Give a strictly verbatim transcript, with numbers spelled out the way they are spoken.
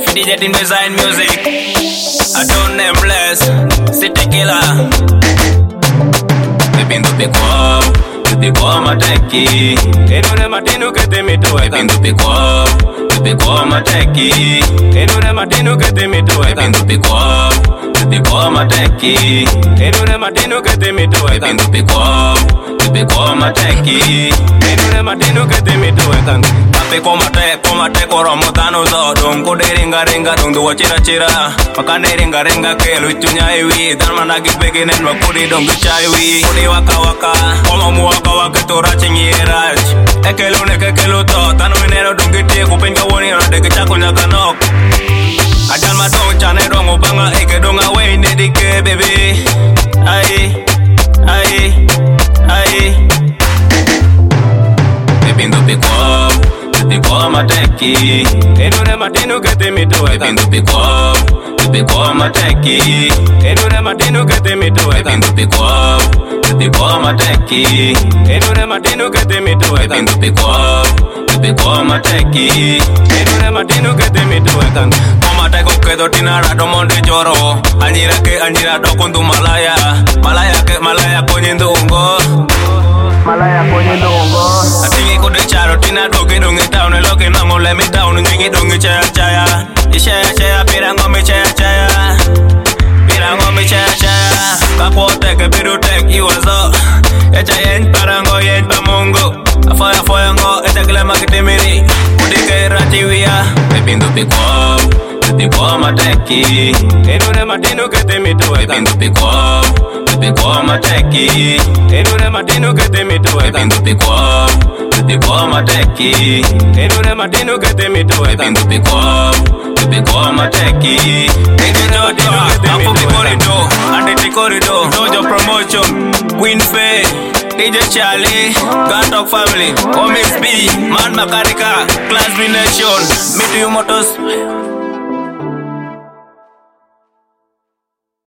D J Team Design Music. I don't nameless, City Killer. Bebendo picou, picou mateki. Enure matinu que te meto, bebendo picou, picou mateki. Enure matinu que te meto, bebendo picou, picou mateki. Enure matinu que te meto, bebendo picou, picou mateki. Enure matinu que te meto, bebendo Pape komate, komate koromotano zo Dong kode ringa ringa dong duwa chira chira Makane ringa ringa ke luchunya iwi Dan managi beginen wakudi dong guchaiwi Kudi waka waka, koma muwaka waka tora chingiraj Ekelu neke kelu to, tanu minero dong giti Kupinga woni rade kichako nyaka nok Ajal madong chane dong upanga eke dong away nedike baby Ay, ay, ay Bebendo picou Picou mateki. Enure matinu que te meto, bebendo picou, picou mateki. Enure matinu que te meto, bebendo picou, picou mateki. Enure matinu que te meto, bebendo picou, picou mateki. Enure matinu que te meto, bebendo Komate ko kedo tinara do monde joro. Anjira ke anjira do kundu malaya. Malaya ke malaya konyindo ungo. Malaya konyindo ungo. Atingi ko de charo tina do ke dungi town lo ke nango le mi town nyingi dungi chaya chaya. Ishaya chaya pirango mi chaya chaya. Pirango mi chaya chaya. Kapote ke bidu tek iwazo. Echa yen parango yen pamungo. Afoya foya ngo echa kile makitimiri. Kudike ratiwia. Bebendo picou, picou mateki. Enure matinu que te meto, bebendo picou, picou mateki. Enure matinu que te meto, bebendo picou, picou mateki. Enure matinu que te meto, bebendo picou, picou mateki. Enure matinu que te meto, corridor, ande corridor, dojo promotion, Queen Faye, D J Charlie, Gun Talk Family, Homies B, Man Makarika, Class B Nation, Meet You Motors.